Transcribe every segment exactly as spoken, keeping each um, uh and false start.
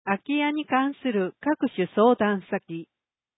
空き家に関する各種相談先。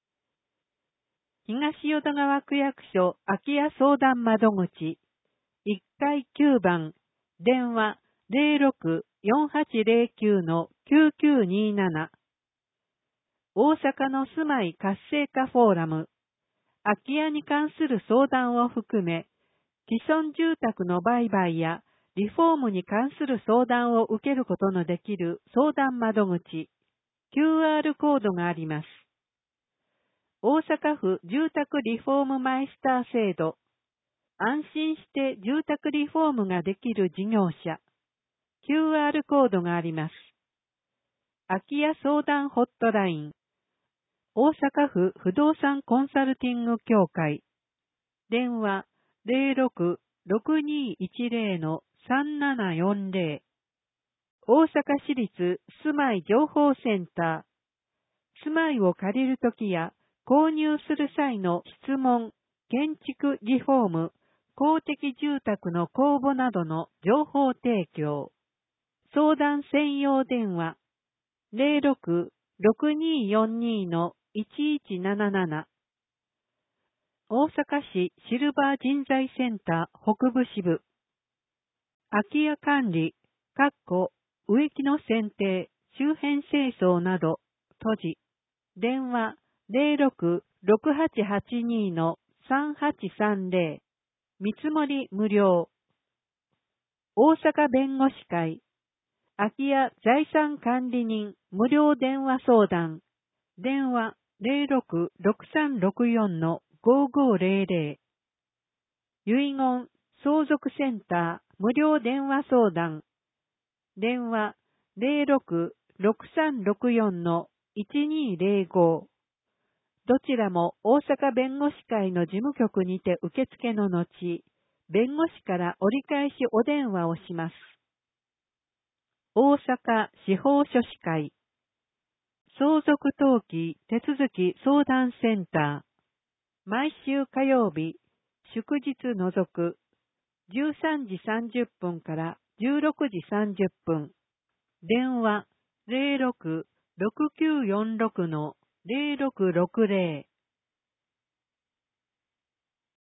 東淀川区役所空き家相談窓口。いっかいきゅうばん、電話 ゼロろく よんはちゼロきゅう きゅうきゅうになな。大阪の住まい活性化フォーラム。空き家に関する相談を含め、既存住宅の売買やリフォームに関する相談を受けることのできる相談窓口、キューアール コードがあります。大阪府住宅リフォームマイスター制度。安心して住宅リフォームができる事業者、キューアール コードがあります。空き家相談ホットライン。大阪府不動産コンサルティング協会。電話 ゼロろく ろくにいちゼロ さんななよんゼロ。大阪市立住まい情報センター。住まいを借りるときや購入する際の質問、建築リフォーム、公的住宅の公募などの情報提供。相談専用電話 ゼロろく ろくによんに いちいちなななな。大阪市シルバー人材センター北部支部。空き家管理、かっこ植木の剪定、周辺清掃など、閉じ。電話 ゼロろく ろくはちはちに さんはちさんゼロ。見積もり無料。大阪弁護士会。空き家財産管理人無料電話相談。電話 ゼロろく ろくさんろくよん ごごゼロゼロ。遺言相続センター無料電話相談。電話 ゼロろく ろくさんろくよん いちにゼロご。どちらも大阪弁護士会の事務局にて受付の後、弁護士から折り返しお電話をします。大阪司法書士会。相続登記手続き相談センター。毎週火曜日、祝日除く、じゅうさんじさんじゅっぷんからじゅうろくじさんじゅっぷん。電話 ゼロろく ろくきゅうよんろく ゼロろくろくゼロ。